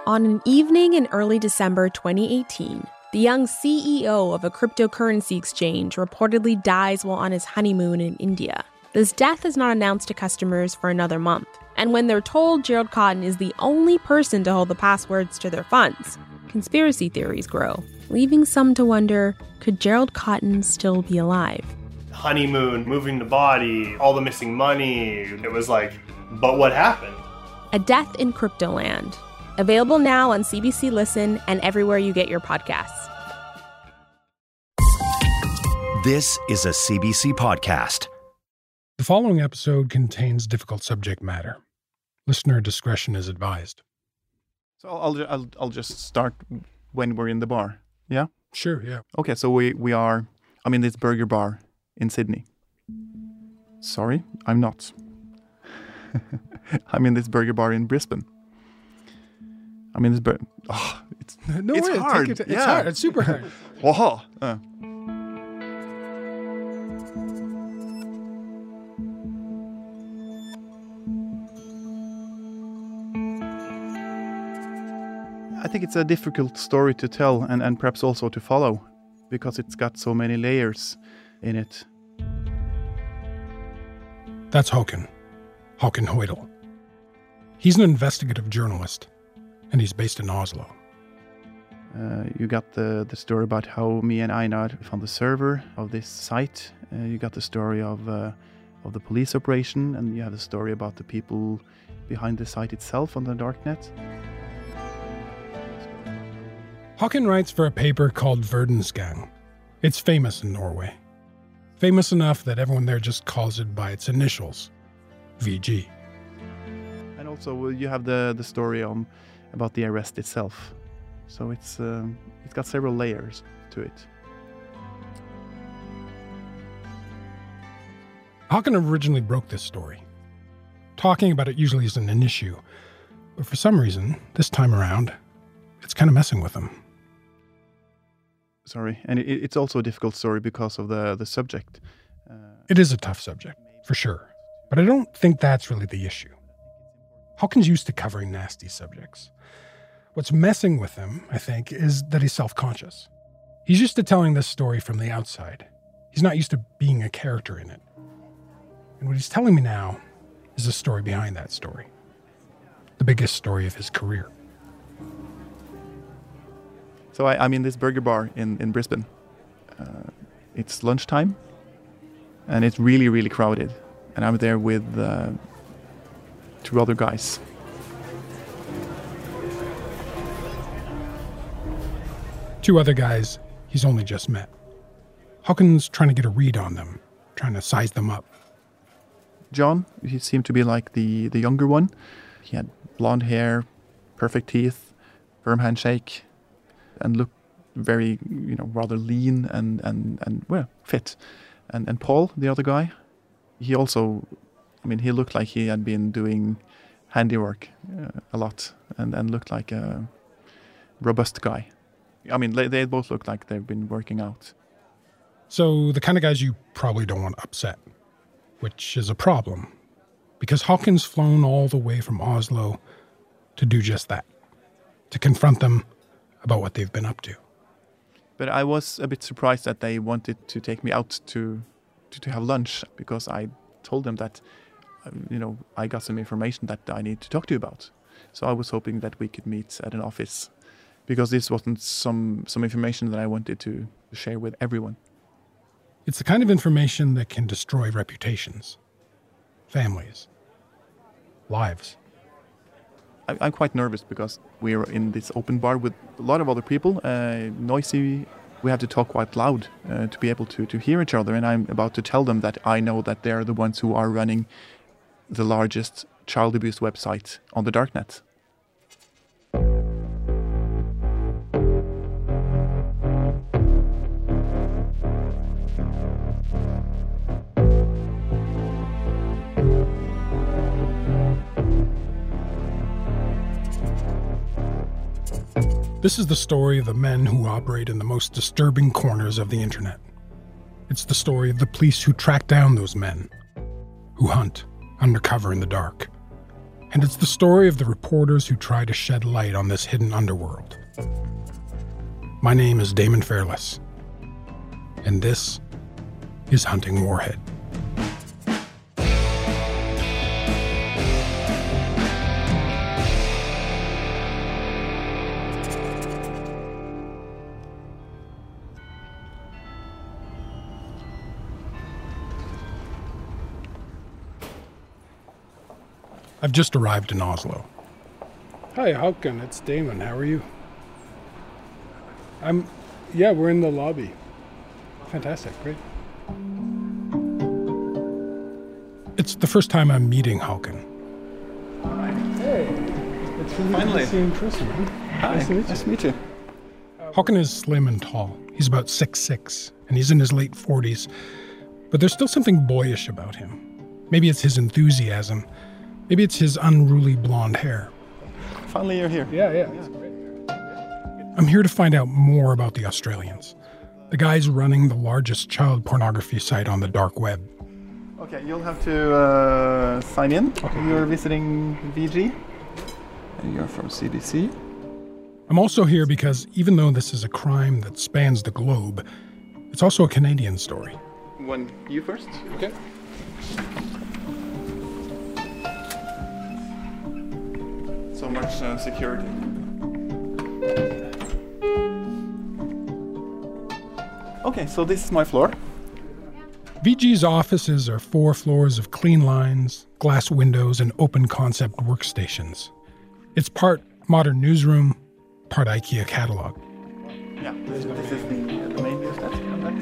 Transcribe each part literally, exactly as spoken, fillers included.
On an evening in early December twenty eighteen, the young C E O of a cryptocurrency exchange reportedly dies while on his honeymoon in India. This death is not announced to customers for another month, and when they're told Gerald Cotten is the only person to hold the passwords to their funds, conspiracy theories grow, leaving some to wonder, could Gerald Cotten still be alive? Honeymoon, moving the body, all the missing money. It was like, but what happened? A Death in Cryptoland. Available now on C B C Listen and everywhere you get your podcasts. This is a C B C podcast. The following episode contains difficult subject matter. Listener discretion is advised. So I'll I'll I'll just start when we're in the bar. Yeah? Sure, yeah. Okay, so we we are I'm in this burger bar in Sydney. Sorry, I'm not. I'm in this burger bar in Brisbane. I'm in this burger. Oh, it's No, it's way, hard. Take it, it's yeah. hard. It's super hard. Whoa. Uh. I think it's a difficult story to tell and, and perhaps also to follow because it's got so many layers in it. That's Håkon. Håkon Hoydal. He's an investigative journalist, and he's based in Oslo. Uh, you got the, the story about how me and Einar found the server of this site. Uh, you got the story of uh, of the police operation, and you have the story about the people behind the site itself on the darknet. Håkon writes for a paper called Verdensgang. It's famous in Norway. Famous enough that everyone there just calls it by its initials, V G. And also uh, you have the, the story on about the arrest itself. So it's um, it's got several layers to it. Håkon originally broke this story. Talking about it usually isn't an issue, but for some reason, this time around, it's kind of messing with him. Sorry, and it, it's also a difficult story because of the, the subject. Uh, It is a tough subject, for sure, but I don't think that's really the issue. Håkon's used to covering nasty subjects. What's messing with him, I think, is that he's self-conscious. He's used to telling this story from the outside. He's not used to being a character in it. And what he's telling me now is the story behind that story. The biggest story of his career. So I, I'm in this burger bar in, in Brisbane. Uh, it's lunchtime, and it's really, really crowded. And I'm there with uh, two other guys. Two other guys he's only just met. Håkon's trying to get a read on them, trying to size them up. John, he seemed to be like the, the younger one. He had blonde hair, perfect teeth, firm handshake, and looked very, you know, rather lean and, and, and well, fit. And and Paul, the other guy, he also, I mean, he looked like he had been doing handiwork uh, a lot and, and looked like a robust guy. I mean, they, they both look like they've been working out. So the kind of guys you probably don't want to upset, which is a problem, because Håkon's flown all the way from Oslo to do just that, to confront them about what they've been up to. But I was a bit surprised that they wanted to take me out to to, to have lunch, because I told them that, um, you know, I got some information that I need to talk to you about. So I was hoping that we could meet at an office, because this wasn't some, some information that I wanted to share with everyone. It's the kind of information that can destroy reputations, families, lives. I, I'm quite nervous because we're in this open bar with a lot of other people, uh, noisy. We have to talk quite loud uh, to be able to, to hear each other. And I'm about to tell them that I know that they're the ones who are running the largest child abuse website on the darknet. This is the story of the men who operate in the most disturbing corners of the internet. It's the story of the police who track down those men, who hunt undercover in the dark, And it's the story of the reporters who try to shed light on this hidden underworld. My name is Damon Fairless, and this is Hunting Warhead. I've just arrived in Oslo. Hi, Håkon. It's Damon. How are you? I'm... Yeah, we're in the lobby. Fantastic. Great. It's the first time I'm meeting Håkon. Hi. Hey. It's really Finally. good to see you in person. Huh? Hi. Nice to meet you. Nice to meet you. Håkon is slim and tall. He's about six foot six, and he's in his late forties. But there's still something boyish about him. Maybe it's his enthusiasm. Maybe it's his unruly blonde hair. Finally, you're here. Yeah, yeah. yeah. I'm here to find out more about the Australians, the guys running the largest child pornography site on the dark web. Okay, you'll have to uh, sign in. Okay. You're visiting V G, and you're from C B C. I'm also here because even though this is a crime that spans the globe, it's also a Canadian story. One, you first. Okay. So much uh, security. Okay, so this is my floor. V G's offices are four floors of clean lines, glass windows, and open concept workstations. It's part modern newsroom, part IKEA catalog. Yeah, this, this is the, the main news desk.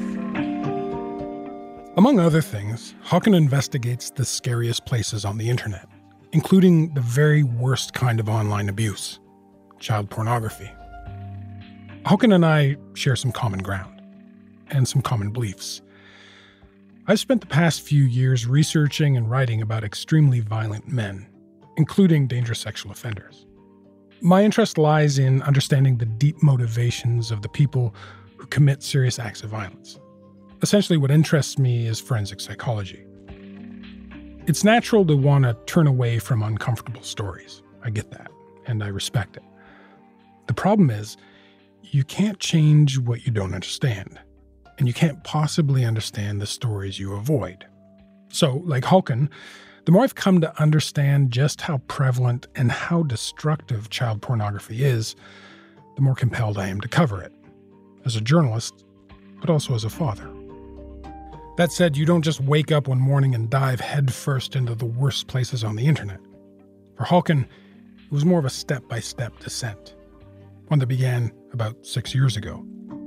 Among other things, Håkon investigates the scariest places on the internet, including the very worst kind of online abuse, child pornography. Håkon and I share some common ground and some common beliefs. I've spent the past few years researching and writing about extremely violent men, including dangerous sexual offenders. My interest lies in understanding the deep motivations of the people who commit serious acts of violence. Essentially, what interests me is forensic psychology. It's natural to want to turn away from uncomfortable stories. I get that, and I respect it. The problem is, you can't change what you don't understand, and you can't possibly understand the stories you avoid. So, like Håkon, the more I've come to understand just how prevalent and how destructive child pornography is, the more compelled I am to cover it, as a journalist, but also as a father. That said, you don't just wake up one morning and dive headfirst into the worst places on the internet. For Håkon, it was more of a step-by-step descent, one that began about six years ago.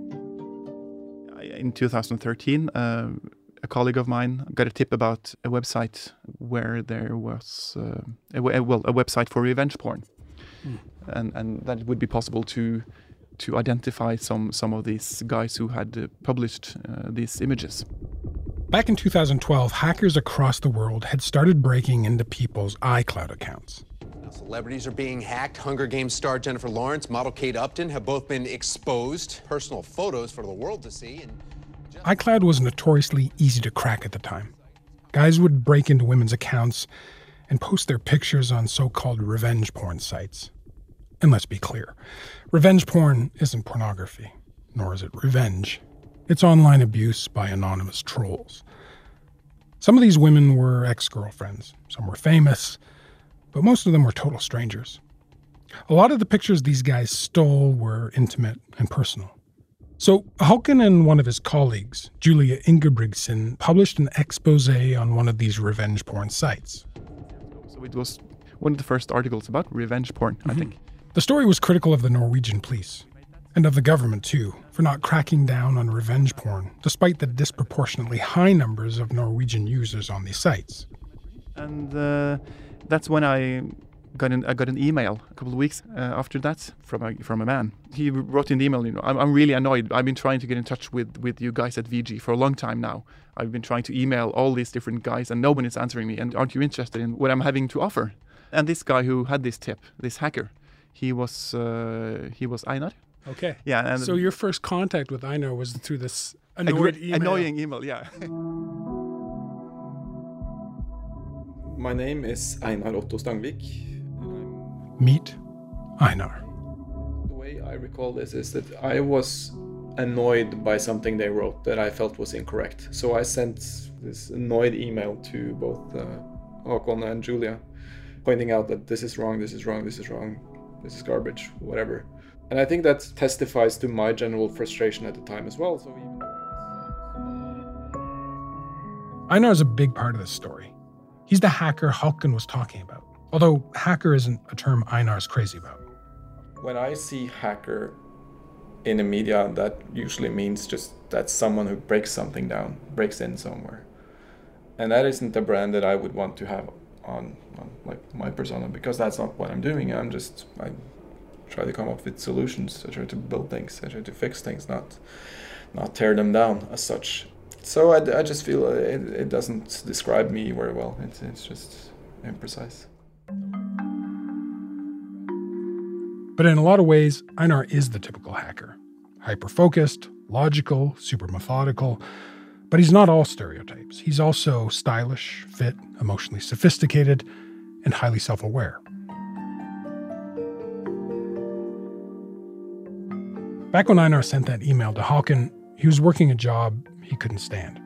In two thousand thirteen, uh, a colleague of mine got a tip about a website where there was, uh, a, well, a website for revenge porn. Mm. And, and that it would be possible to to identify some, some of these guys who had uh, published uh, these images. Back in two thousand twelve, hackers across the world had started breaking into people's iCloud accounts. Now, celebrities are being hacked. Hunger Games star Jennifer Lawrence, model Kate Upton have both been exposed. Personal photos for the world to see. And just- iCloud was notoriously easy to crack at the time. Guys would break into women's accounts and post their pictures on so-called revenge porn sites. And let's be clear, revenge porn isn't pornography, nor is it revenge. It's online abuse by anonymous trolls. Some of these women were ex-girlfriends, some were famous, but most of them were total strangers. A lot of the pictures these guys stole were intimate and personal. So Håkon and one of his colleagues, Julia Ingebrigtsen, published an expose on one of these revenge porn sites. So it was one of the first articles about revenge porn, mm-hmm. I think. The story was critical of the Norwegian police, and of the government too, for not cracking down on revenge porn, despite the disproportionately high numbers of Norwegian users on these sites. And uh, that's when I got an I got an email a couple of weeks uh, after that from a from a man. He wrote in the email, you know, I'm, I'm really annoyed. I've been trying to get in touch with, with you guys at V G for a long time now. I've been trying to email all these different guys and no one is answering me. And aren't you interested in what I'm having to offer? And this guy who had this tip, this hacker, he was uh, he was Einar. Okay. Yeah. And so your first contact with Einar was through this annoyed email. Annoying email, yeah. My name is Einar Otto Stangvik. Meet Einar. The way I recall this is that I was annoyed by something they wrote that I felt was incorrect. So I sent this annoyed email to both uh, Håkon and Julia, pointing out that this is wrong, this is wrong, this is wrong, this is garbage, whatever. And I think that testifies to my general frustration at the time as well. So even Einar is a big part of this story. He's the hacker Håkon was talking about, although hacker isn't a term Einar's crazy about. when I see hacker in the media, that usually means just that's someone who breaks something down, breaks in somewhere. And that isn't the brand that I would want to have on, on like my persona, because that's not what I'm doing. I'm just, I try to come up with solutions. I try to build things. I try to fix things, not not tear them down as such. So I, I just feel it, it doesn't describe me very well. It's, it's just imprecise. But in a lot of ways, Einar is the typical hacker. Hyper-focused, logical, super methodical. But he's not all stereotypes. He's also stylish, fit, emotionally sophisticated, and highly self-aware. Back when Einar sent that email to Håkon, he was working a job he couldn't stand.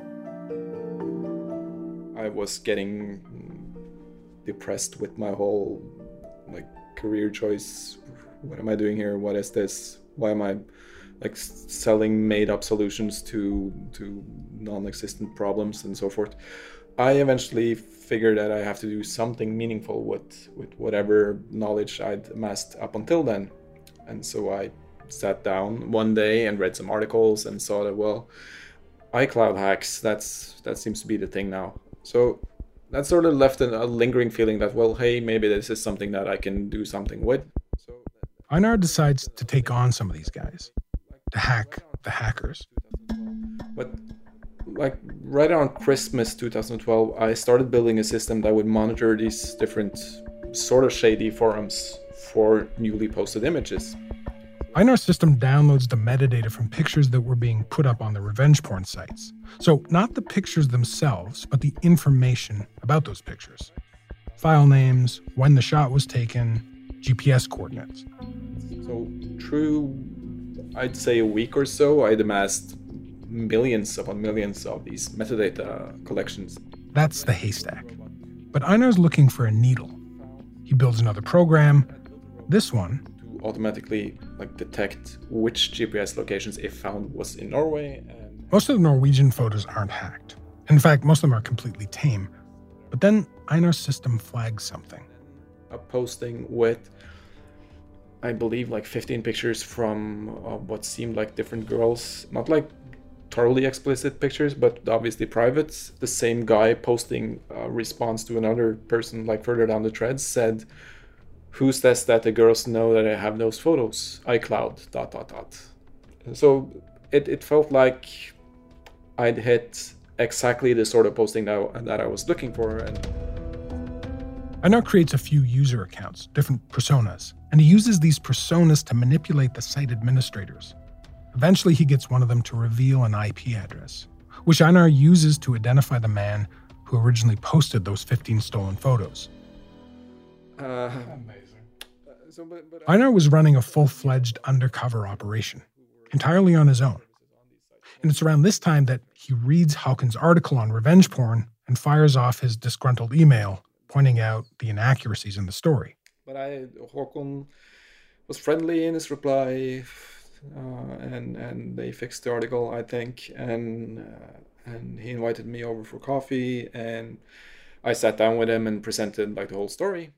I was getting depressed with my whole like career choice. What am I doing here? What is this? Why am I like selling made-up solutions to to non-existent problems and so forth? I eventually figured that I have to do something meaningful with with whatever knowledge I'd amassed up until then. And so I sat down one day and read some articles and saw that, well, iCloud hacks, that's that seems to be the thing now. So that sort of left a, a lingering feeling that, well, hey, maybe this is something that I can do something with. So Einar decides to take on some of these guys, to hack the hackers. But like right around Christmas two thousand twelve, I started building a system that would monitor these different sort of shady forums for newly posted images. Einar's system downloads the metadata from pictures that were being put up on the revenge porn sites. So not the pictures themselves, but the information about those pictures. File names, when the shot was taken, G P S coordinates. So through, I'd say a week or so, I'd amassed millions upon millions of these metadata collections. That's the haystack. But Einar's looking for a needle. He builds another program. This one, automatically like detect which G P S locations, if found, was in Norway. And most of the Norwegian photos aren't hacked. In fact, most of them are completely tame. But then Einar's system flags something. A posting with, I believe, like fifteen pictures from uh, what seemed like different girls. Not like totally explicit pictures, but obviously private. The same guy posting a response to another person like further down the thread said, "Who says that the girls know that I have those photos? iCloud, dot, dot, dot." So it, it felt like I'd hit exactly the sort of posting that, that I was looking for. And Einar creates a few user accounts, different personas, and he uses these personas to manipulate the site administrators. Eventually, he gets one of them to reveal an I P address, which Einar uses to identify the man who originally posted those fifteen stolen photos. Uh, Amazing. So, but, but Einar was running a full-fledged undercover operation, entirely on his own. And it's around this time that he reads Håkon's article on revenge porn and fires off his disgruntled email, pointing out the inaccuracies in the story. But I, Håkon was friendly in his reply, uh, and and they fixed the article, I think, and uh, and he invited me over for coffee, and I sat down with him and presented like the whole story.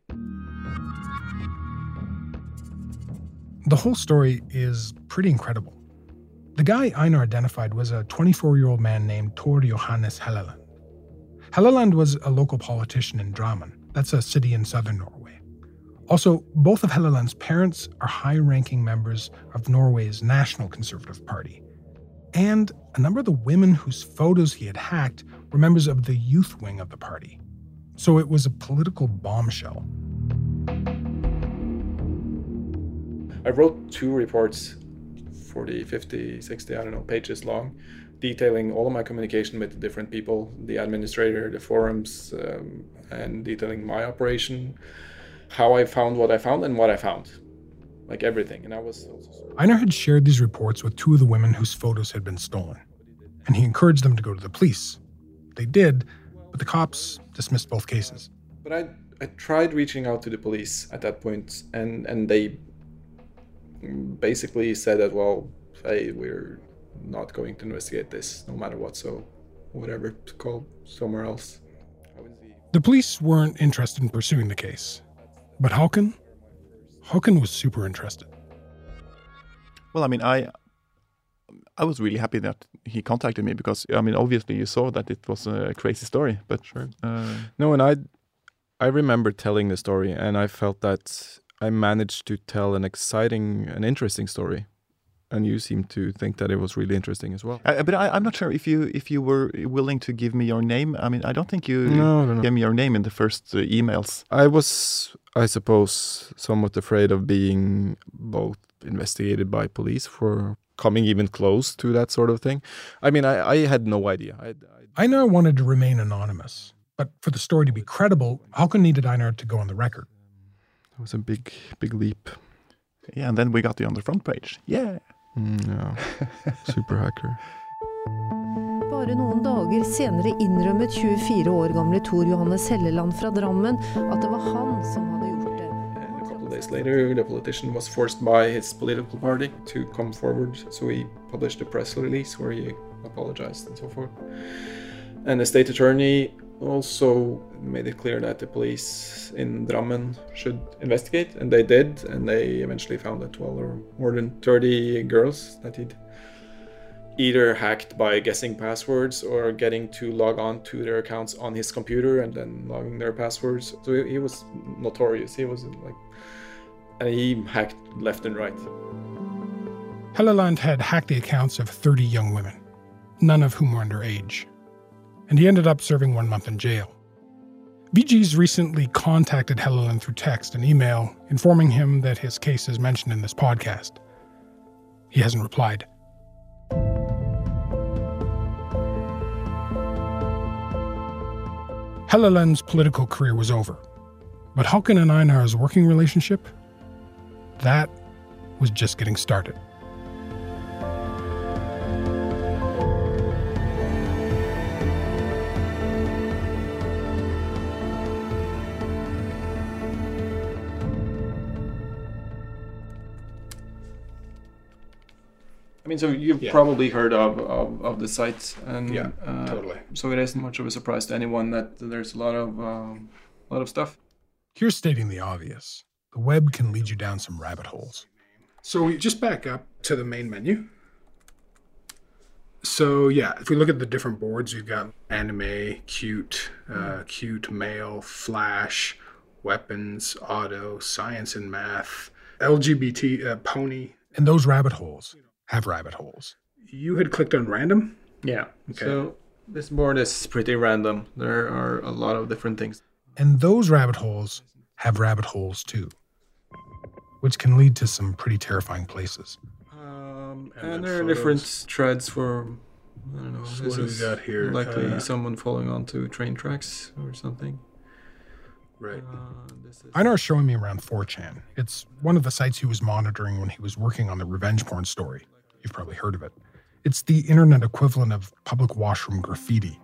The whole story is pretty incredible. The guy Einar identified was a twenty-four-year-old man named Tord Johannes Helleland. Helleland was a local politician in Drammen. That's a city in southern Norway. Also, both of Helleland's parents are high-ranking members of Norway's National Conservative Party. And a number of the women whose photos he had hacked were members of the youth wing of the party. So it was a political bombshell. I wrote two reports, forty, fifty, sixty, I don't know, pages long, detailing all of my communication with the different people, the administrator, the forums, um, and detailing my operation. how I found what I found and what I found, like everything. And I was Einar had shared these reports with two of the women whose photos had been stolen, and he encouraged them to go to the police. They did, but the cops dismissed both cases. But I I tried reaching out to the police at that point, and and they basically said that, well, hey, we're not going to investigate this no matter what, so whatever, call somewhere else. The police weren't interested in pursuing the case, but Håkan, Håkan was super interested. Well, I mean, I I was really happy that he contacted me because, I mean, obviously you saw that it was a crazy story, but sure. Uh, no, and I, I remember telling the story, and I felt that I managed to tell an exciting and interesting story. And you seem to think that it was really interesting as well. Uh, but I, I'm not sure if you if you were willing to give me your name. I mean, I don't think you no, no, no. gave me your name in the first uh, emails. I was, I suppose, somewhat afraid of being both investigated by police for coming even close to that sort of thing. I mean, I, I had no idea. I, I... Einar wanted to remain anonymous, but for the story to be credible, Håkan needed Einar to go on the record. It was a big, big leap. Yeah, and then we got you on the front page. Yeah. Mm, ja. Superhacker. Bare noen dager senere innrømmet tjuefire år gamle Tor Johannes Helleland fra Drammen at det var han som hadde gjort det. And a couple of days later, the politician was forced by his political party to come forward, so he published a press release where he apologized and so forth. And the state attorney also made it clear that the police in Drammen should investigate, and they did, and they eventually found that twelve or more than thirty girls that he'd either hacked by guessing passwords or getting to log on to their accounts on his computer and then logging their passwords. So he, he was notorious. He was like, and he hacked left and right. Helleland had hacked the accounts of thirty young women, none of whom were underage. And he ended up serving one month in jail. V G's recently contacted Helleland through text and email, informing him that his case is mentioned in this podcast. He hasn't replied. Helleland's political career was over, but Håkan and Einar's working relationship, that was just getting started. I mean, so you've yeah. probably heard of, of, of the site, and yeah, uh, totally. So it isn't much of a surprise to anyone that there's a lot of um, a lot of stuff. Here's stating the obvious: the web can lead you down some rabbit holes. So we just back up to the main menu. So yeah, if we look at the different boards, we've got anime, cute, uh, cute, mail, flash, weapons, auto, science and math, L G B T, uh, pony, and those rabbit holes have rabbit holes. You had clicked on random? Yeah. Okay. So this board is pretty random. There are a lot of different things. And those rabbit holes have rabbit holes too, which can lead to some pretty terrifying places. Um, and and there photos. are different threads for, I don't know, So this what do we is got here? likely Uh, someone falling onto train tracks or something. Right. Uh, this is... Einar's showing me around four chan. It's one of the sites he was monitoring when he was working on the revenge porn story. You've probably heard of it. It's the internet equivalent of public washroom graffiti.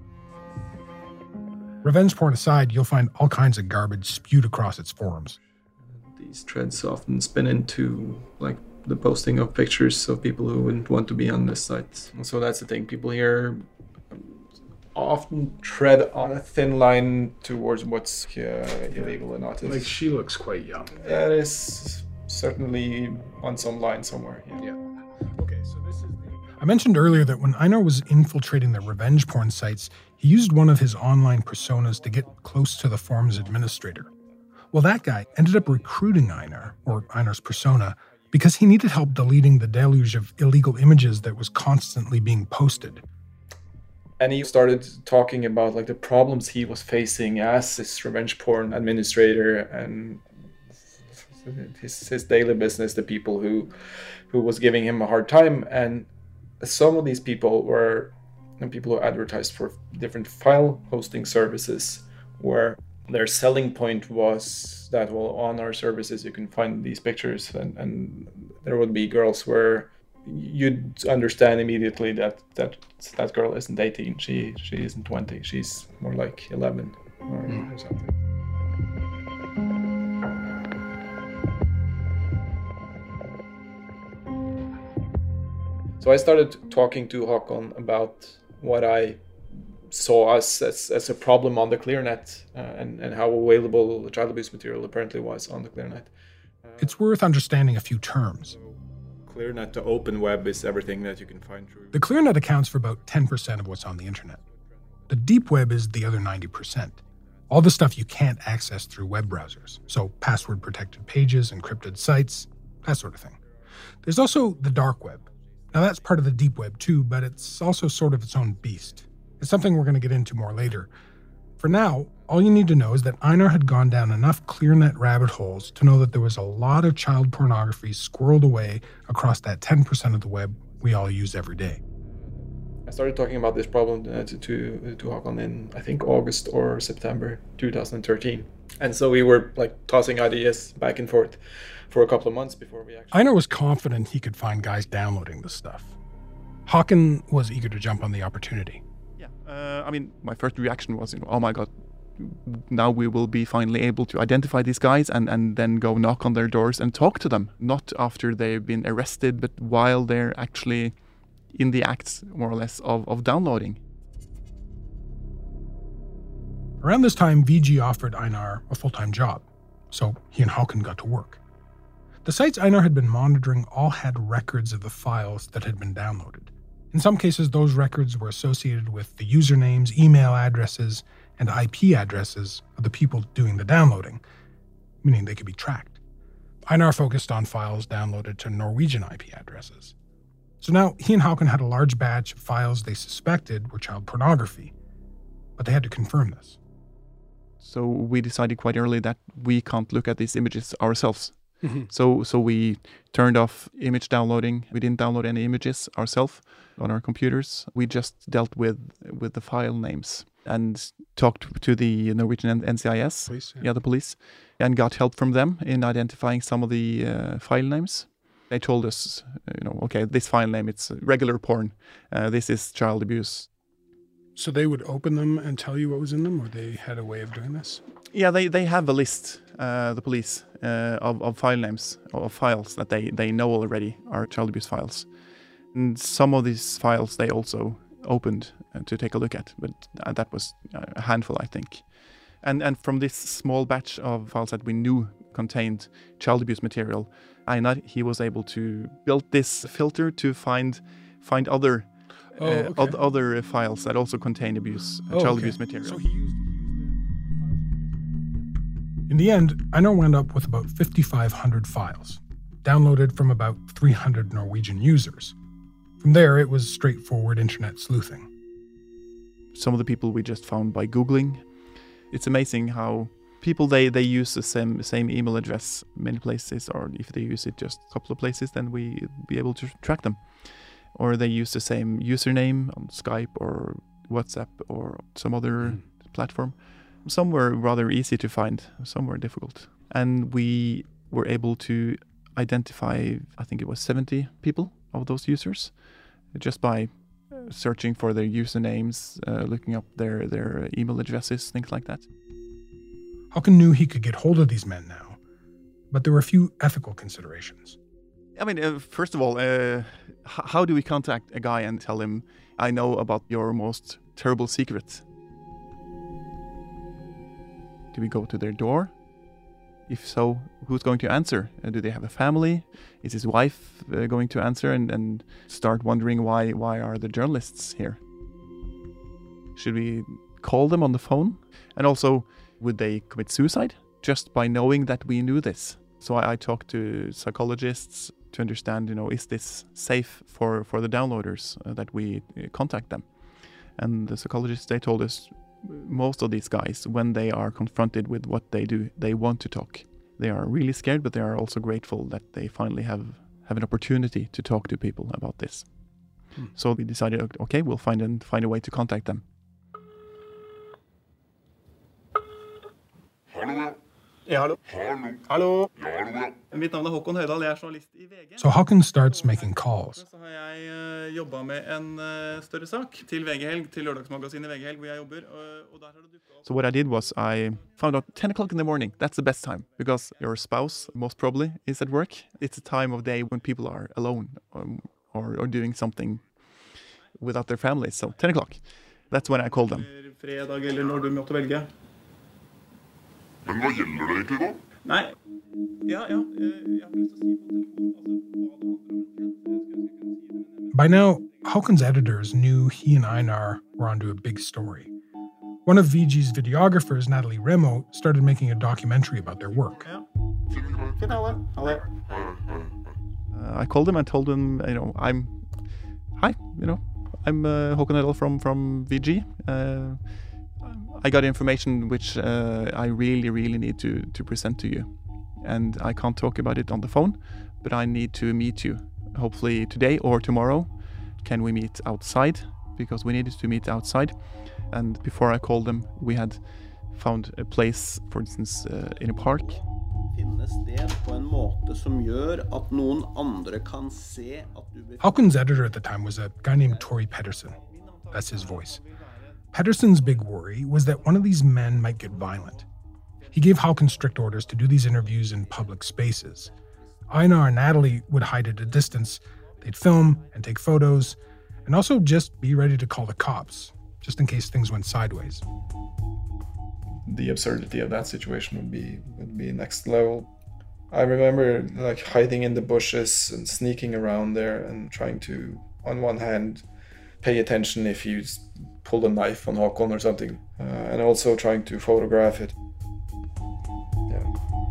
Revenge porn aside, you'll find all kinds of garbage spewed across its forums. These threads often spin into like the posting of pictures of people who wouldn't want to be on this site. So that's the thing. People here often tread on a thin line towards what's uh, illegal and not. Like, she looks quite young. That is certainly on some line somewhere. Yeah. Yeah. Okay, so this is the... I mentioned earlier that when Einar was infiltrating the revenge porn sites, he used one of his online personas to get close to the forum's administrator. Well, that guy ended up recruiting Einar, or Einar's persona, because he needed help deleting the deluge of illegal images that was constantly being posted. And he started talking about like the problems he was facing as this revenge porn administrator and his, his daily business, the people who who was giving him a hard time. And some of these people were people who advertised for different file hosting services where their selling point was that, well, on our services you can find these pictures, and, and there would be girls where you'd understand immediately that that that girl isn't eighteen, she she isn't twenty, she's more like eleven or, mm. or something. So I started talking to Håkon about what I saw as, as, as a problem on the ClearNet, uh, and, and how available the child abuse material apparently was on the ClearNet. Uh, it's worth understanding a few terms. ClearNet to open web is everything that you can find through. The ClearNet accounts for about ten percent of what's on the internet. The deep web is the other ninety percent. All the stuff you can't access through web browsers. So password-protected pages, encrypted sites, that sort of thing. There's also the dark web. Now that's part of the deep web too, but it's also sort of its own beast. It's something we're going to get into more later. For now, all you need to know is that Einar had gone down enough ClearNet rabbit holes to know that there was a lot of child pornography squirreled away across that ten percent of the web we all use every day. I started talking about this problem uh, to, to, to Håkon in, I think, August or September two thousand thirteen. And so we were like tossing ideas back and forth for a couple of months before we actually... Einar was confident he could find guys downloading this stuff. Håkon was eager to jump on the opportunity. Yeah, uh, I mean, my first reaction was, you know, oh my God, now we will be finally able to identify these guys and, and then go knock on their doors and talk to them. Not after they've been arrested, but while they're actually in the act, more or less, of, of downloading. Around this time, V G offered Einar a full-time job, so he and Håkon got to work. The sites Einar had been monitoring all had records of the files that had been downloaded. In some cases, those records were associated with the usernames, email addresses, and I P addresses of the people doing the downloading, meaning they could be tracked. Einar focused on files downloaded to Norwegian I P addresses. So now he and Håkon had a large batch of files they suspected were child pornography, but they had to confirm this. So we decided quite early that we can't look at these images ourselves. Mm-hmm. So so we turned off image downloading. We didn't download any images ourselves on our computers. We just dealt with with the file names and talked to the Norwegian N C I S, police, yeah. yeah, the police, and got help from them in identifying some of the uh, file names. They told us, you know, okay, this file name, it's regular porn. Uh, this is child abuse. So they would open them and tell you what was in them, or they had a way of doing this? Yeah, they, they have a list, uh, the police, uh, of, of file names, of files that they, they know already are child abuse files. And some of these files they also opened uh, to take a look at, but uh, that was a handful, I think. And and from this small batch of files that we knew contained child abuse material, Einar, he was able to build this filter to find find other oh, uh, okay. other files that also contain abuse, uh, oh, child okay. abuse material. So he used In the end, Einar wound up with about fifty-five hundred files, downloaded from about three hundred Norwegian users. From there, it was straightforward internet sleuthing. Some of the people we just found by Googling. It's amazing how people, they, they use the same same email address many places, or if they use it just a couple of places, then we be able to track them. Or they use the same username on Skype or WhatsApp or some other mm. platform. Some were rather easy to find, some were difficult. And we were able to identify, I think it was seventy people of those users, just by searching for their usernames, uh, looking up their, their email addresses, things like that. Håkon knew he could get hold of these men now, but there were a few ethical considerations. I mean, uh, first of all, uh, h- how do we contact a guy and tell him, I know about your most terrible secret? Do we go to their door? If so, who's going to answer? Uh, do they have a family? Is his wife uh, going to answer and, and start wondering why why are the journalists here? Should we call them on the phone? And also, would they commit suicide just by knowing that we knew this? So I, I talked to psychologists to understand, you know, is this safe for, for the downloaders uh, that we uh, contact them? And the psychologists, they told us, most of these guys, when they are confronted with what they do, they want to talk. They are really scared, but they are also grateful that they finally have, have an opportunity to talk to people about this. Hmm. So we decided, okay, we'll find, an, find a way to contact them. Ja, hallo. Hallo. Mitt navn er Håkon Høydahl, jeg er journalist I V G. So Håkon starts making calls. Så har jeg uh, jobbet med en uh, større sak til V G-helg, til lørdagsmagasinet V G-helg, hvor jeg jobber. Og, og der har det dukket opp. So what I did was I found out ten o'clock in the morning. That's the best time because your spouse most probably is at work. It's a time of day when people are alone um, or, or doing something without their families. So ten o'clock. That's when I called them. Fredag eller når du måtte velge. Men hva gjelder det egentlig da? Nei, ja, ja, jeg har lyst til å si på telefonen, By now, Håkon's editors knew he and Einar were onto a big story. One of V G's videographers, Natalie Remo, started making a documentary about their work. Uh, I called them and told them, you know, I'm, hi, you know, I'm uh, Håkon Høydahl from, from V G. Uh, I got information which uh, I really, really need to, to present to you. And I can't talk about it on the phone, but I need to meet you. Hopefully today or tomorrow. Can we meet outside? Because we needed to meet outside. And before I called them, we had found a place, for instance, uh, in a park. Håkon's editor at the time was a guy named Tori Petterson. That's his voice. Petterson's big worry was that one of these men might get violent. He gave Håkon strict orders to do these interviews in public spaces. Einar and Natalie would hide at a distance. They'd film and take photos, and also just be ready to call the cops, just in case things went sideways. The absurdity of that situation would be would be next level. I remember like hiding in the bushes and sneaking around there and trying to, on one hand, pay attention if you pulled a knife on Håkon or something, uh, and also trying to photograph it. Yeah.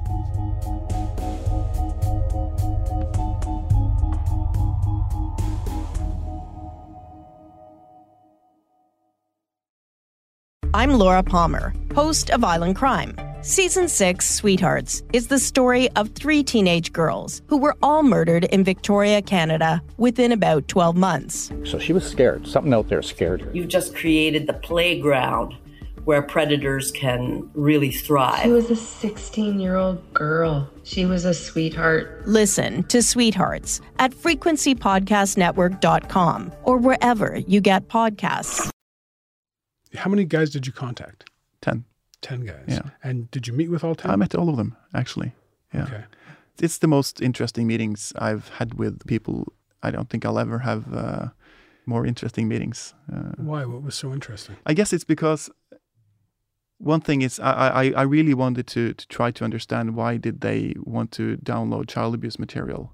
I'm Laura Palmer, host of Island Crime. Season six, Sweethearts, is the story of three teenage girls who were all murdered in Victoria, Canada, within about twelve months. So she was scared. Something out there scared her. You've just created the playground where predators can really thrive. She was a sixteen-year-old girl. She was a sweetheart. Listen to Sweethearts at frequency podcast network dot com or wherever you get podcasts. How many guys did you contact? Ten. Ten guys. Yeah. And did you meet with all ten? I met all of them, actually. Yeah. Okay. It's the most interesting meetings I've had with people. I don't think I'll ever have uh, more interesting meetings. Uh, Why? What was so interesting? I guess it's because one thing is I, I, I really wanted to, to try to understand why did they want to download child abuse material.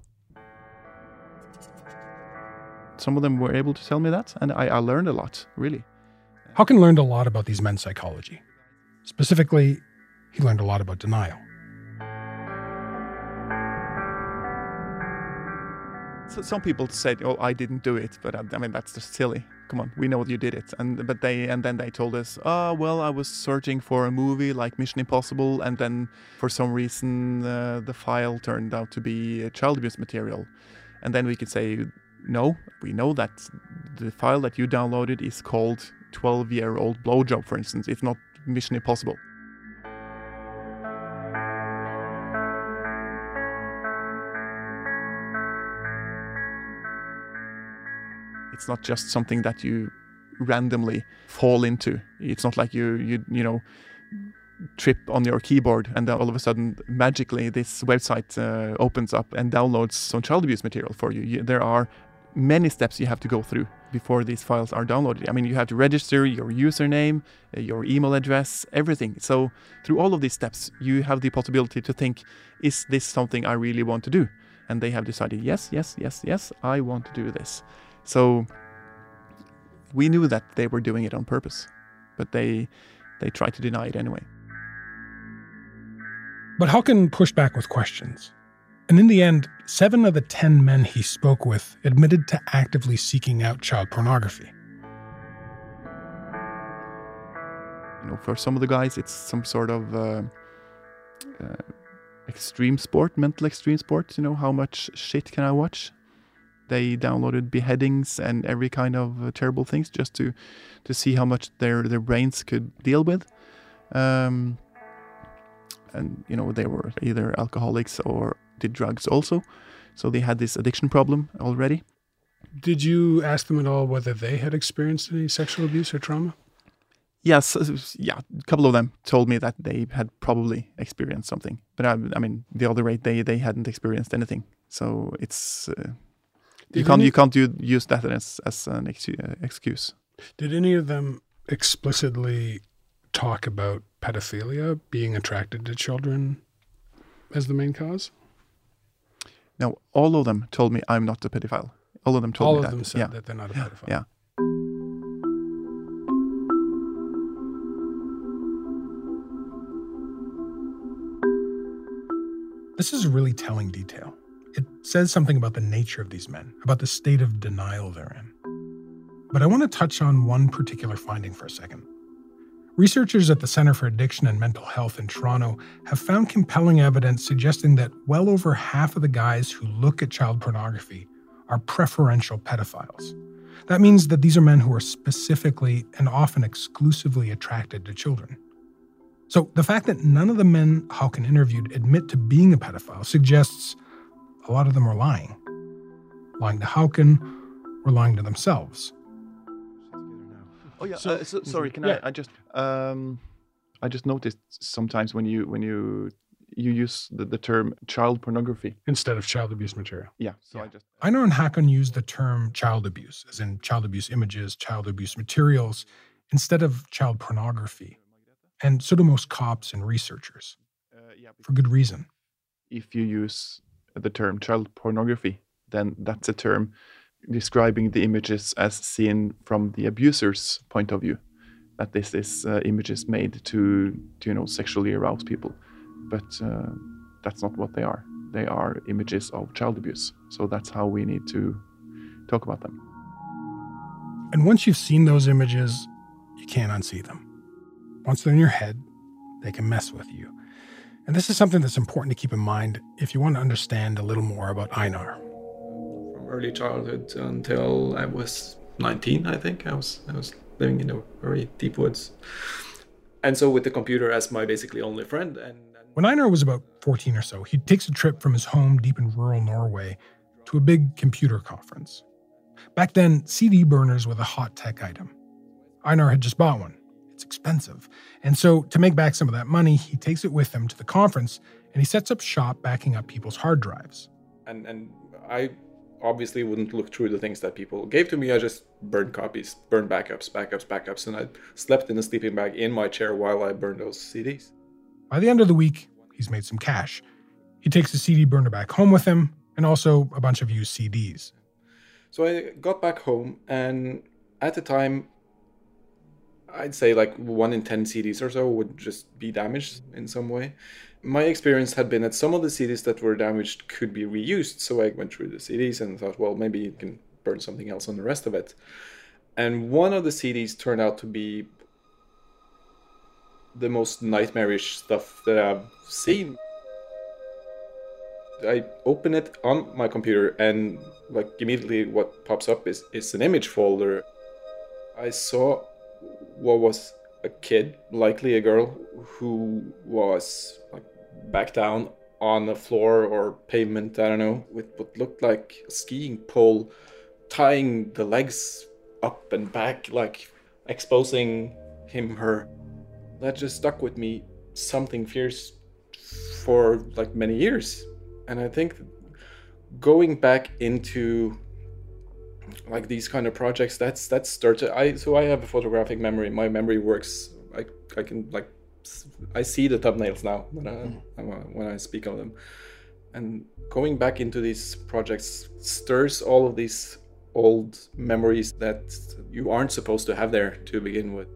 Some of them were able to tell me that, and I, I learned a lot, really. Håkon learned a lot about these men's psychology. Specifically, he learned a lot about denial. So some people said, "Oh, I didn't do it," but I, I mean that's just silly. Come on, we know you did it. And but they and then they told us, "Oh, well, I was searching for a movie like Mission Impossible, and then for some reason uh, the file turned out to be child abuse material." And then we could say, "No, we know that the file that you downloaded is called twelve-year-old blowjob, for instance. It's not Mission Impossible." It's not just something that you randomly fall into. It's not like you you you know trip on your keyboard and then all of a sudden magically this website uh, opens up and downloads some child abuse material for you. you. There are many steps you have to go through before these files are downloaded. I mean, you have to register your username, uh, your email address, everything. So through all of these steps, you have the possibility to think, is this something I really want to do? And they have decided, yes, yes, yes, yes, I want to do this. So we knew that they were doing it on purpose, but they they tried to deny it anyway. But Håkon pushed back with questions. And in the end, seven of the ten men he spoke with admitted to actively seeking out child pornography. You know, for some of the guys, it's some sort of uh, uh, extreme sport, mental extreme sport. You know, how much shit can I watch? They downloaded beheadings and every kind of uh, terrible things just to to see how much their, their brains could deal with. Um, and you know they were either alcoholics or did drugs also, so they had this addiction problem already. Did you ask them at all whether they had experienced any sexual abuse or trauma? Yes, yeah, a couple of them told me that they had probably experienced something, but I, I mean the other eight they they hadn't experienced anything. So it's uh, you can't any, you can't do, use that as as an ex, uh, excuse. Did any of them explicitly talk about pedophilia, being attracted to children, as the main cause? No, all of them told me I'm not a pedophile. All of them told all me of that. them said yeah. that they're not a pedophile. Yeah. This is a really telling detail. It says something about the nature of these men, about the state of denial they're in. But I want to touch on one particular finding for a second. Researchers at the Center for Addiction and Mental Health in Toronto have found compelling evidence suggesting that well over half of the guys who look at child pornography are preferential pedophiles. That means that these are men who are specifically and often exclusively attracted to children. So the fact that none of the men Hauken interviewed admit to being a pedophile suggests a lot of them are lying. Lying to Hauken or lying to themselves. Oh yeah, So- uh, so, sorry. Can Yeah. I? I just, um, I just noticed sometimes when you when you you use the, the term child pornography Instead of child abuse material. Yeah. So I just Einar and Hakon use the term child abuse, as in child abuse images, child abuse materials, instead of child pornography. And so do most cops and researchers. For good reason. if you use the term child pornography, then that's a term describing the images as seen from the abuser's point of view. That this is uh, images made to, to, you know, sexually arouse people. But uh, that's not what they are. They are images of child abuse. So that's how we need to talk about them. And once you've seen those images, you can't unsee them. Once they're in your head, they can mess with you. And this is something that's important to keep in mind if you want to understand a little more about Einar. From early childhood until I was nineteen, I think. I was I was living in the very deep woods. And so with the computer as my basically only friend. And, and When Einar was about fourteen or so, he takes a trip from his home deep in rural Norway to a big computer conference. Back then, C D burners were the hot tech item. Einar had just bought one. It's expensive. And so to make back some of that money, he takes it with him to the conference and he sets up shop backing up people's hard drives. And and I obviously wouldn't look through the things that people gave to me. I just burned copies, burned backups, backups, backups. And I slept in a sleeping bag in my chair while I burned those C Ds. By the end of the week, he's made some cash. He takes the C D burner back home with him and also a bunch of used C Ds. So I got back home, and at the time, I'd say like one in ten C Ds or so would just be damaged in some way. My experience had been that some of the C Ds that were damaged could be reused. So I went through the C Ds and thought, well, maybe you can burn something else on the rest of it. And one of the C Ds turned out to be the most nightmarish stuff that I've seen. I open it on my computer and like immediately what pops up is, is an image folder. I saw what was a kid, likely a girl, who was like back down on the floor or pavement, I don't know, with what looked like a skiing pole, tying the legs up and back, like exposing him, her. That just stuck with me, something fierce, for like many years. And I think going back into like these kind of projects, that's that starts. I so I have a photographic memory. My memory works. I I can like I see the thumbnails now when I when I speak of them. And going back into these projects stirs all of these old memories that you aren't supposed to have there to begin with.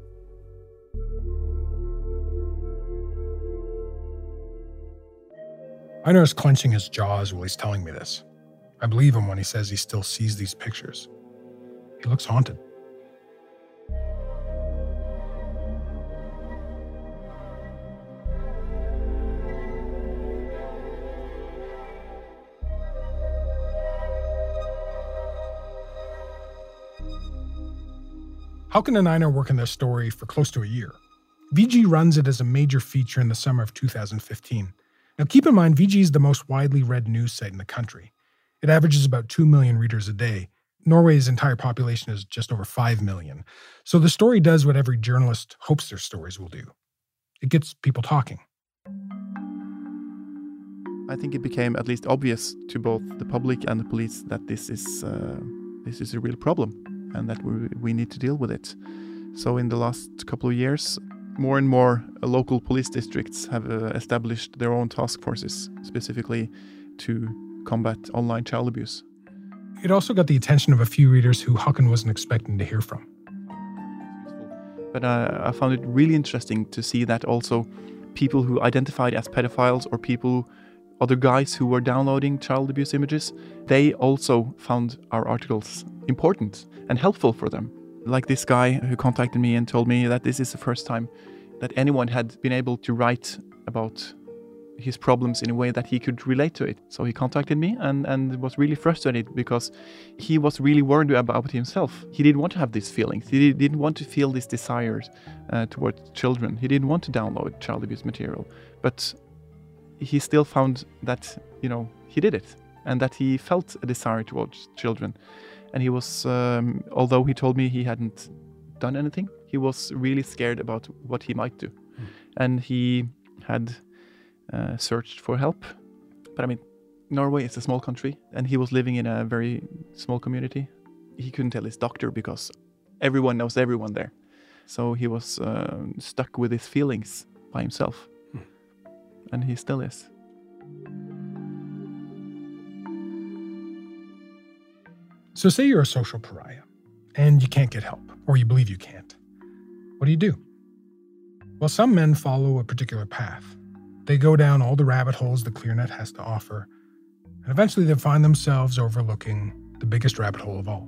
Einar's clenching his jaws while he's telling me this. I believe him when he says he still sees these pictures. He looks haunted. Hauken and Einar work on their story for close to a year. V G runs it as a major feature in the summer of two thousand fifteen. Now keep in mind, V G is the most widely read news site in the country. It averages about two million readers a day. Norway's entire population is just over five million. So the story does what every journalist hopes their stories will do. It gets people talking. I think it became at least obvious to both the public and the police that this is uh, this is a real problem and that we we need to deal with it. So in the last couple of years, more and more uh, local police districts have uh, established their own task forces specifically to combat online child abuse. It also got the attention of a few readers who Håkon wasn't expecting to hear from. But uh, I found it really interesting to see that also people who identified as pedophiles or people, other guys who were downloading child abuse images, they also found our articles important and helpful for them. Like this guy who contacted me and told me that this is the first time that anyone had been able to write about his problems in a way that he could relate to it. So he contacted me and, and was really frustrated because he was really worried about himself. He didn't want to have these feelings. He didn't want to feel these desires uh, towards children. He didn't want to download child abuse material. But he still found that, you know, he did it and that he felt a desire towards children. And he was, um, although he told me he hadn't done anything, he was really scared about what he might do. Mm. And he had uh, searched for help. But I mean, Norway is a small country and he was living in a very small community. He couldn't tell his doctor because everyone knows everyone there. So he was uh, stuck with his feelings by himself. Mm. And he still is. So say you're a social pariah and you can't get help, or you believe you can't. What do you do? Well, some men follow a particular path. They go down all the rabbit holes the ClearNet has to offer, and eventually they find themselves overlooking the biggest rabbit hole of all.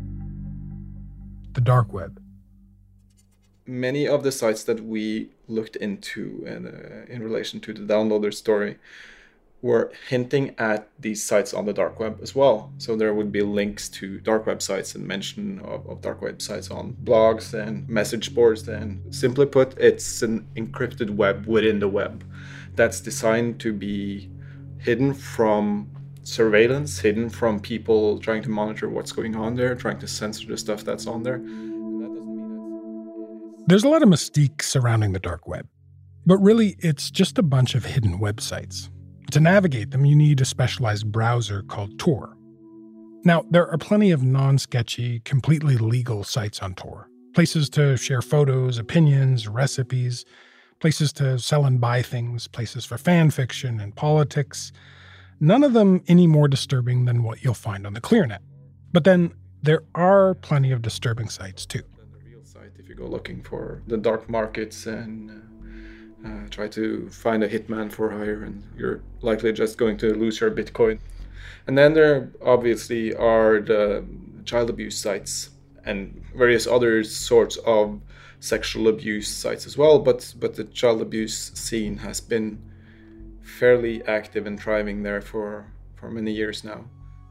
The dark web. Many of the sites that we looked into in, uh, in relation to the downloader story were hinting at these sites on the dark web as well. So there would be links to dark web sites and mention of, of dark web sites on blogs and message boards. And simply put, it's an encrypted web within the web that's designed to be hidden from surveillance, hidden from people trying to monitor what's going on there, trying to censor the stuff that's on there. And that doesn't mean that... There's a lot of mystique surrounding the dark web, but really it's just a bunch of hidden websites. To navigate them, you need a specialized browser called Tor. Now, there are plenty of non-sketchy, completely legal sites on Tor. Places to share photos, opinions, recipes, places to sell and buy things, places for fan fiction and politics. None of them any more disturbing than what you'll find on the ClearNet. But then there are plenty of disturbing sites too. The real site, if you go looking for the dark markets and Uh, try to find a hitman for hire, and you're likely just going to lose your Bitcoin. And then there obviously are the child abuse sites and various other sorts of sexual abuse sites as well, but but the child abuse scene has been fairly active and thriving there for, for many years now.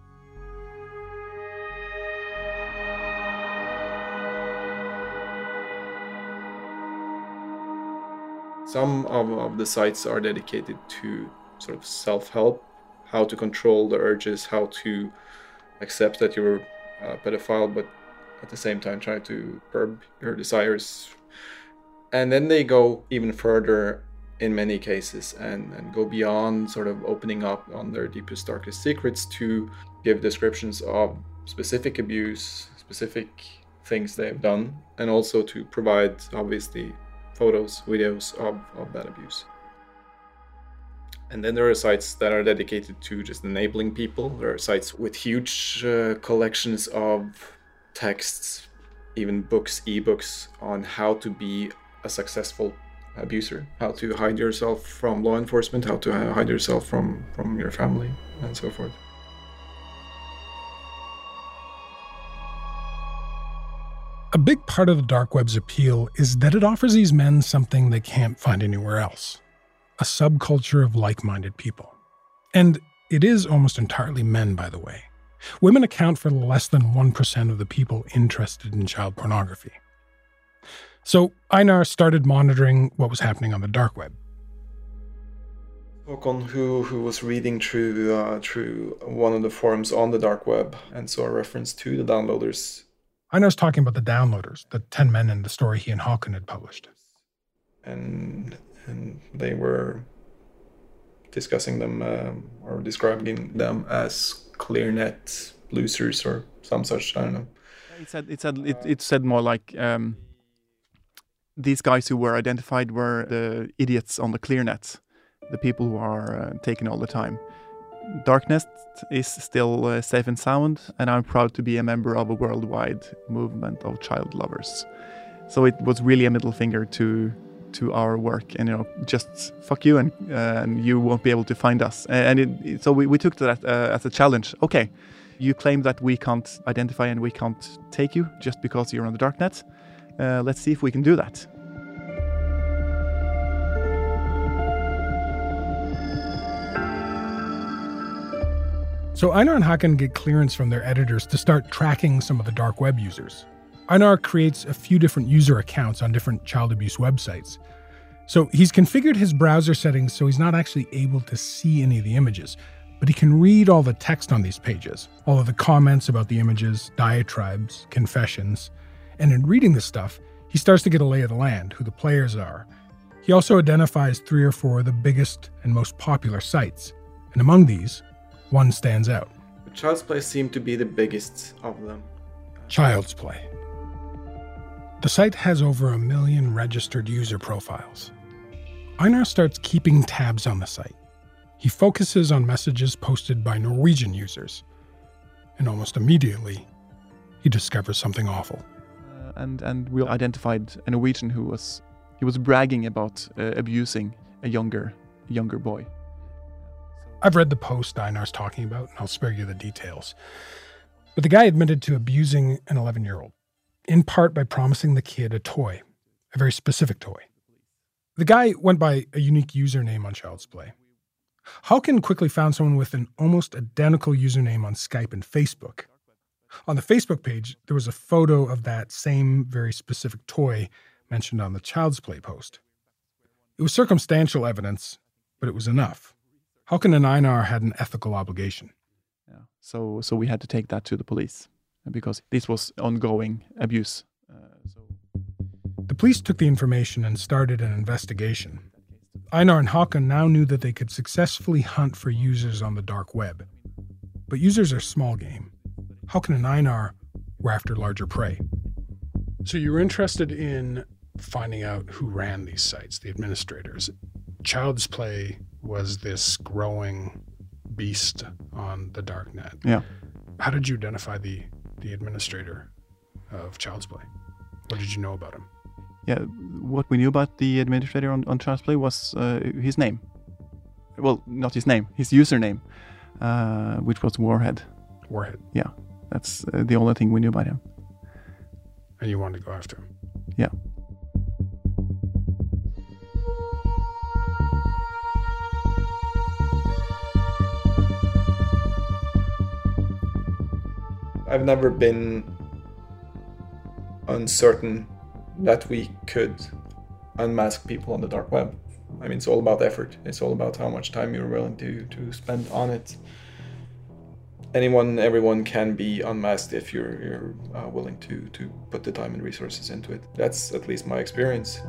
Some of, of the sites are dedicated to sort of self-help, how to control the urges, how to accept that you're a pedophile, but at the same time try to curb your desires. And then they go even further in many cases and, and go beyond sort of opening up on their deepest, darkest secrets to give descriptions of specific abuse, specific things they've done, and also to provide, obviously, photos, videos of, of that abuse. And then there are sites that are dedicated to just enabling people. There are sites with huge uh, collections of texts, even books, ebooks, on how to be a successful abuser, how to hide yourself from law enforcement, how to hide yourself from, from your family, and so forth. A big part of the dark web's appeal is that it offers these men something they can't find anywhere else. A subculture of like-minded people. And it is almost entirely men, by the way. Women account for less than one percent of the people interested in child pornography. So Einar started monitoring what was happening on the dark web. Håkon, who who was reading through uh, through one of the forums on the dark web and saw a reference to the downloaders. Einar's talking about the downloaders, the ten men in the story he and Håkon had published. And and they were discussing them um, or describing them as ClearNet losers or some such. I don't know. It said it said it, it said more like um, these guys who were identified were the idiots on the ClearNet, the people who are uh, taken all the time. Darknet is still uh, safe and sound, and I'm proud to be a member of a worldwide movement of child lovers. So it was really a middle finger to to our work, and you know, just fuck you, and uh, and you won't be able to find us. And it, it, so we, we took that uh, as a challenge. Okay, you claim that we can't identify and we can't take you just because you're on the darknet. Uh, let's see if we can do that. So Einar and Håkon get clearance from their editors to start tracking some of the dark web users. Einar creates a few different user accounts on different child abuse websites. So he's configured his browser settings so he's not actually able to see any of the images, but he can read all the text on these pages, all of the comments about the images, diatribes, confessions. And in reading this stuff, he starts to get a lay of the land, who the players are. He also identifies three or four of the biggest and most popular sites. And among these, one stands out. Child's Play seemed to be the biggest of them. Child's Play. The site has over a million registered user profiles. Einar starts keeping tabs on the site. He focuses on messages posted by Norwegian users. And almost immediately, he discovers something awful. Uh, and and we identified a Norwegian who was he was bragging about uh, abusing a younger a younger boy. I've read the post Einar's talking about, and I'll spare you the details. But the guy admitted to abusing an eleven-year-old, in part by promising the kid a toy, a very specific toy. The guy went by a unique username on Child's Play. Håkon quickly found someone with an almost identical username on Skype and Facebook. On the Facebook page, there was a photo of that same very specific toy mentioned on the Child's Play post. It was circumstantial evidence, but it was enough. Håkon and Einar had an ethical obligation. Yeah. So so we had to take that to the police because this was ongoing abuse. Uh, so. The police took the information and started an investigation. Einar and Håkon now knew that they could successfully hunt for users on the dark web. But users are small game. Håkon and Einar were after larger prey. So you were interested in finding out who ran these sites, the administrators. Child's Play was this growing beast on the darknet. Yeah. How did you identify the, the administrator of Child's Play? What did you know about him? Yeah, what we knew about the administrator on, on Child's Play was uh, his name. Well, not his name, his username, uh, which was Warhead. Warhead. Yeah, that's uh, the only thing we knew about him. And you wanted to go after him? Yeah. I've never been uncertain that we could unmask people on the dark web. I mean, it's all about effort. It's all about how much time you're willing to, to spend on it. Anyone, everyone can be unmasked if you're, you're uh, willing to, to put the time and resources into it. That's at least my experience.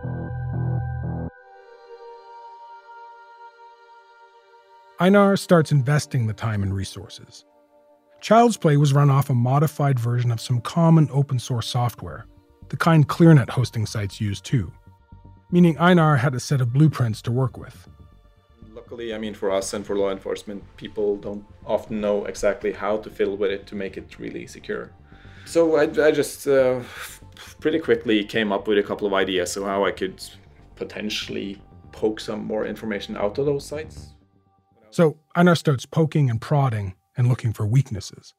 Einar starts investing the time and resources. Child's Play was run off a modified version of some common open source software, the kind ClearNet hosting sites use too, meaning Einar had a set of blueprints to work with. Luckily, I mean, for us and for law enforcement, people don't often know exactly how to fiddle with it to make it really secure. So I, I just uh, pretty quickly came up with a couple of ideas of how I could potentially poke some more information out of those sites. So Einar starts poking and prodding and looking for weaknesses.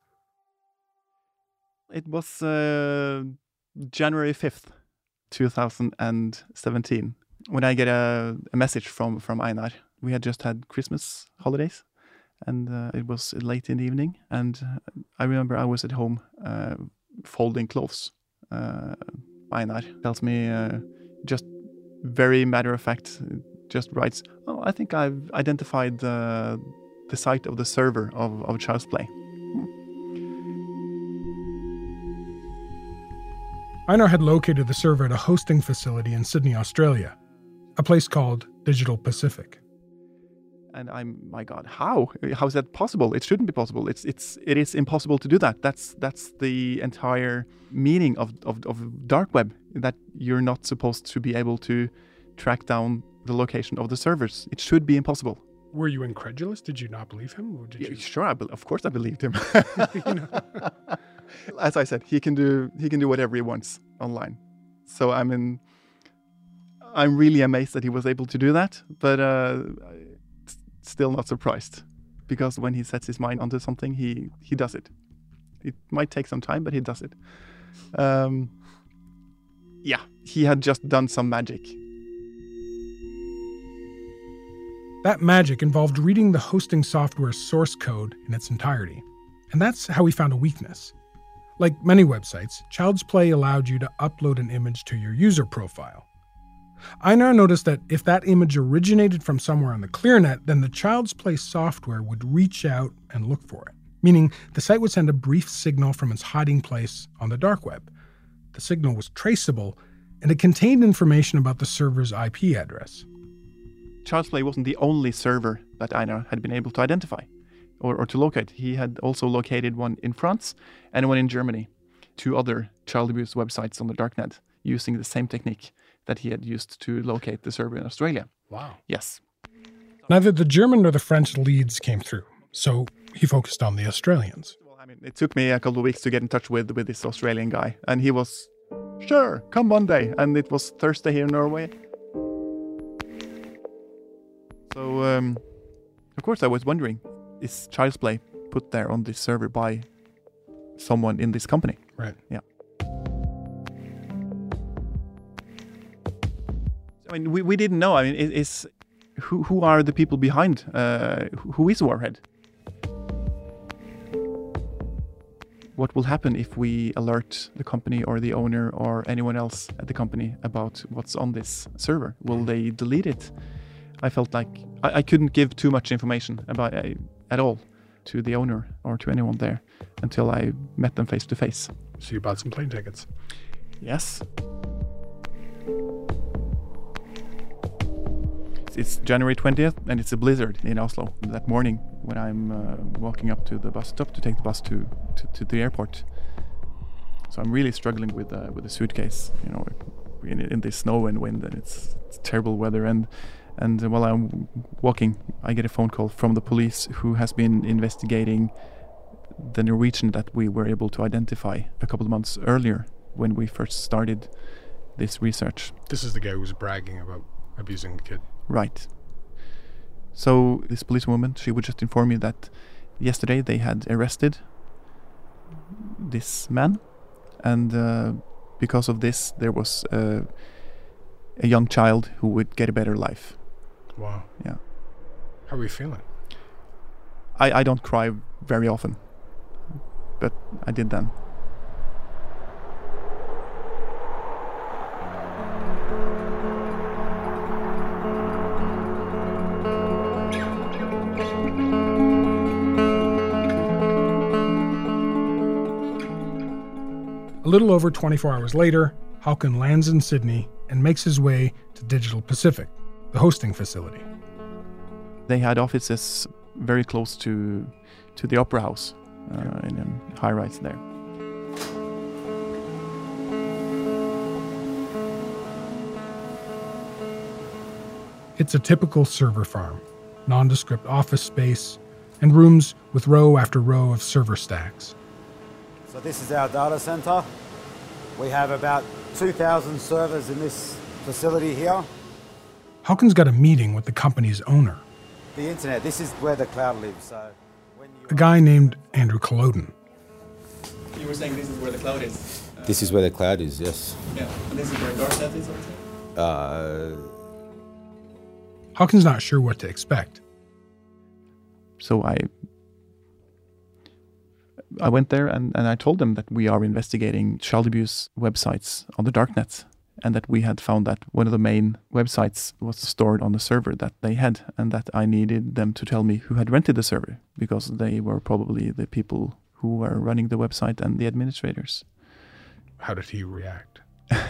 It was uh, January fifth, two thousand seventeen, when I get a, a message from, from Einar. We had just had Christmas holidays, and uh, it was late in the evening, and I remember I was at home uh, folding clothes, uh, Einar tells me uh, just very matter of fact, just writes, oh, I think I've identified uh, the site of the server of, of Child's Play. Einar had located the server at a hosting facility in Sydney, Australia, a place called Digital Pacific. And I'm, my God, how? How is that possible? It shouldn't be possible. It's, it's, it is impossible to do that. That's, that's the entire meaning of, of, of dark web, that you're not supposed to be able to track down the location of the servers. It should be impossible. Were you incredulous? Did you not believe him? Or did yeah, you... Sure, I be- of course I believed him. You know? As I said, he can do he can do whatever he wants online. So I mean, I'm really amazed that he was able to do that, but uh, still not surprised, because when he sets his mind onto something, he he does it. It might take some time, but he does it. Um, yeah, he had just done some magic. That magic involved reading the hosting software's source code in its entirety. And that's how he found a weakness. Like many websites, Child's Play allowed you to upload an image to your user profile. Einar noticed that if that image originated from somewhere on the ClearNet, then the Child's Play software would reach out and look for it, meaning the site would send a brief signal from its hiding place on the dark web. The signal was traceable, and it contained information about the server's I P address. Child's Play wasn't the only server that Einar had been able to identify or, or to locate. He had also located one in France and one in Germany, two other child abuse websites on the darknet using the same technique that he had used to locate the server in Australia. Wow. Yes. Neither the German nor the French leads came through, so he focused on the Australians. Well, I mean, it took me a couple of weeks to get in touch with, with this Australian guy, and he was, sure, come Monday, and it was Thursday here in Norway. So, um, of course, I was wondering, is Child's Play put there on this server by someone in this company? Right. Yeah. I mean, we, we didn't know. I mean, is, is who who are the people behind? Uh, who is Warhead? What will happen if we alert the company or the owner or anyone else at the company about what's on this server? Will they delete it? I felt like I, I couldn't give too much information about uh, at all to the owner or to anyone there until I met them face to face. So you bought some plane tickets? Yes. It's January twentieth and it's a blizzard in Oslo that morning when I'm uh, walking up to the bus stop to take the bus to, to, to the airport. So I'm really struggling with uh, with the suitcase, you know, in, in this snow and wind, and it's, it's terrible weather. And And while I'm walking, I get a phone call from the police who has been investigating the Norwegian that we were able to identify a couple of months earlier when we first started this research. This is the guy who was bragging about abusing the kid. Right. So this policewoman, she would just inform me that yesterday they had arrested this man, and uh, because of this there was uh, a young child who would get a better life. Wow. Yeah. How are you feeling? I, I don't cry very often, but I did then. A little over twenty-four hours later, Håkon lands in Sydney and makes his way to Digital Pacific, the hosting facility. They had offices very close to to the Opera House uh, in a high-rise there. It's a typical server farm, nondescript office space, and rooms with row after row of server stacks. So this is our data center. We have about two thousand servers in this facility here. Håkon's got a meeting with the company's owner, The internet, this is where the cloud lives. So when you a guy named Andrew Culloden. You were saying this is where the cloud is. Uh, This is where the cloud is, yes. Yeah, and this is where Darknet is also? Uh, Håkon's not sure what to expect. So I I went there and, and I told them that we are investigating child abuse websites on the darknet, and that we had found that one of the main websites was stored on the server that they had, and that I needed them to tell me who had rented the server, because they were probably the people who were running the website and the administrators. How did he react?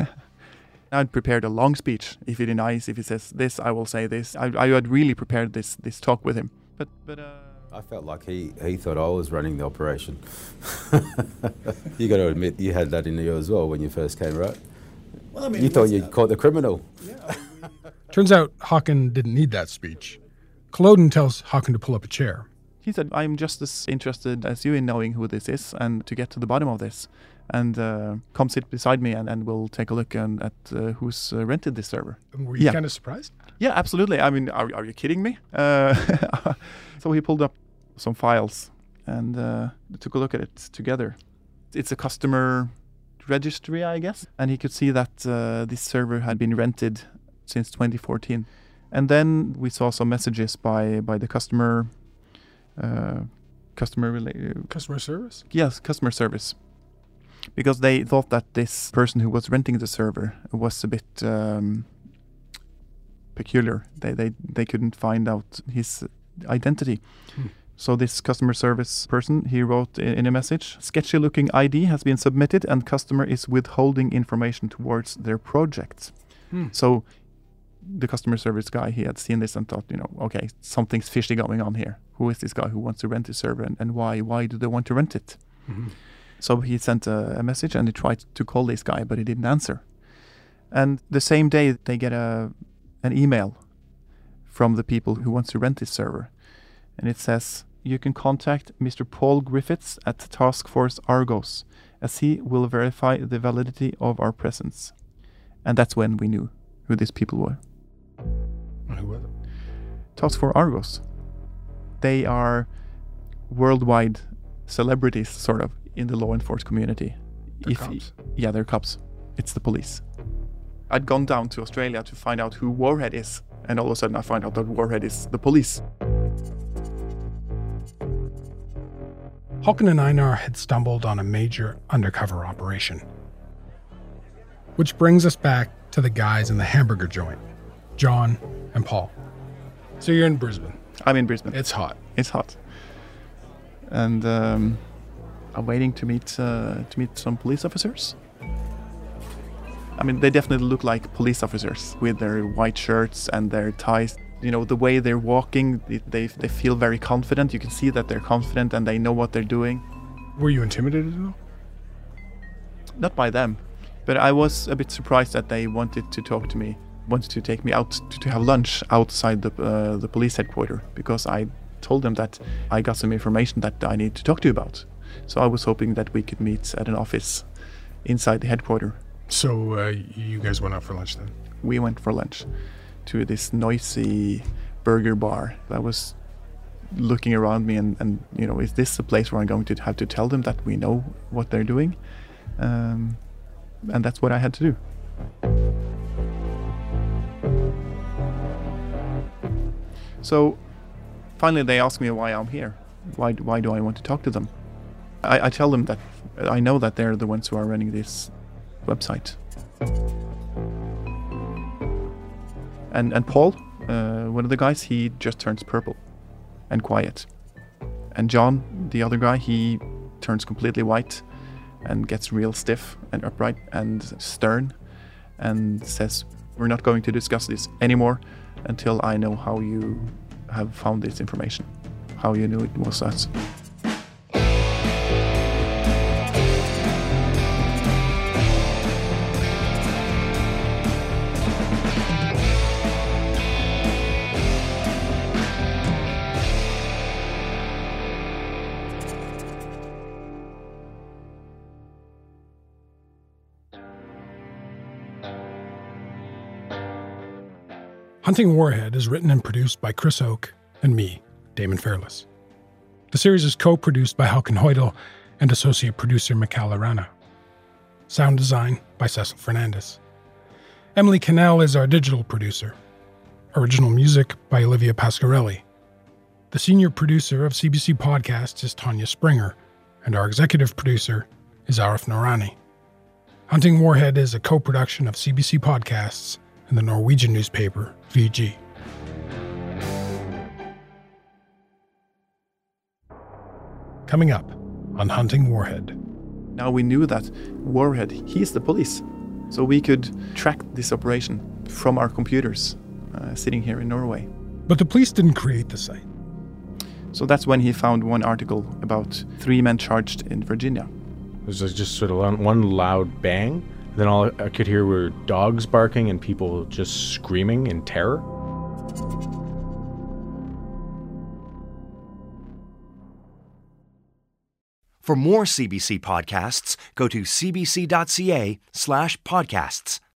I'd prepared a long speech. If he denies, if he says this, I will say this. I, I had really prepared this this talk with him. But but uh... I felt like he, he thought I was running the operation. You got to admit, you had that in you as well when you first came, right? Well, I mean, you thought you caught the criminal. Yeah. Turns out Håkon didn't need that speech. Culloden tells Håkon to pull up a chair. He said, I'm just as interested as you in knowing who this is and to get to the bottom of this. And uh, come sit beside me and, and we'll take a look and, at uh, who's uh, rented this server. And were you yeah. kind of surprised? Yeah, absolutely. I mean, are, are you kidding me? Uh, so he pulled up some files and uh, took a look at it together. It's a customer registry, I guess. And he could see that uh, this server had been rented since twenty fourteen. And then we saw some messages by, by the customer... Uh, customer rela- Customer service? Yes, customer service. Because they thought that this person who was renting the server was a bit um, peculiar. They, they they couldn't find out his identity. Hmm. So this customer service person, he wrote in, in a message, sketchy looking I D has been submitted and customer is withholding information towards their project. Hmm. So the customer service guy, he had seen this and thought, you know, okay, something's fishy going on here. Who is this guy who wants to rent the server and, and why? Why do they want to rent it? Mm-hmm. So he sent a, a message and he tried to call this guy, but he didn't answer. And the same day they get a an email from the people who wants to rent this server. And it says, you can contact Mister Paul Griffiths at Task Force Argos, as he will verify the validity of our presence. And that's when we knew who these people were. Who were they? Task Force Argos. They are worldwide celebrities, sort of, in the law enforcement community. They're if cops. Yeah, they're cops. It's the police. I'd gone down to Australia to find out who Warhead is, and all of a sudden I find out that Warhead is the police. Håkon and Einar had stumbled on a major undercover operation. Which brings us back to the guys in the hamburger joint, John and Paul. So you're in Brisbane. I'm in Brisbane. It's hot. It's hot. And um, I'm waiting to meet uh, to meet some police officers. I mean, they definitely look like police officers with their white shirts and their ties. You know, the way they're walking, they they feel very confident. You can see that they're confident and they know what they're doing. Were you intimidated at all? Not by them, but I was a bit surprised that they wanted to talk to me, wanted to take me out to, to have lunch outside the uh, the police headquarters, because I told them that I got some information that I need to talk to you about. So I was hoping that we could meet at an office inside the headquarters. So uh, you guys went out for lunch then? We went for lunch to this noisy burger bar. I was looking around me and, and you know, is this a place where I'm going to have to tell them that we know what they're doing? Um, and that's what I had to do. So finally they ask me why I'm here. Why, why do I want to talk to them? I, I tell them that I know that they're the ones who are running this website. And and Paul, uh, one of the guys, he just turns purple and quiet. And John, the other guy, he turns completely white and gets real stiff and upright and stern and says, we're not going to discuss this anymore until I know how you have found this information, how you knew it was us. Hunting Warhead is written and produced by Chris Oke and me, Damon Fairless. The series is co-produced by Håkon Hoydal and associate producer Mikhail Arana. Sound design by Cecil Fernandez. Emily Cannell is our digital producer. Original music by Olivia Pasquarelli. The senior producer of C B C Podcasts is Tanya Springer, and our executive producer is Arif Noorani. Hunting Warhead is a co-production of C B C Podcasts and the Norwegian newspaper V G. Coming up on Hunting Warhead. Now we knew that Warhead, he's the police. So we could track this operation from our computers uh, sitting here in Norway. But the police didn't create the site. So that's when he found one article about three men charged in Virginia. It was just sort of one loud bang. Then all I could hear were dogs barking and people just screaming in terror. For more C B C podcasts, go to cbc.ca slash podcasts.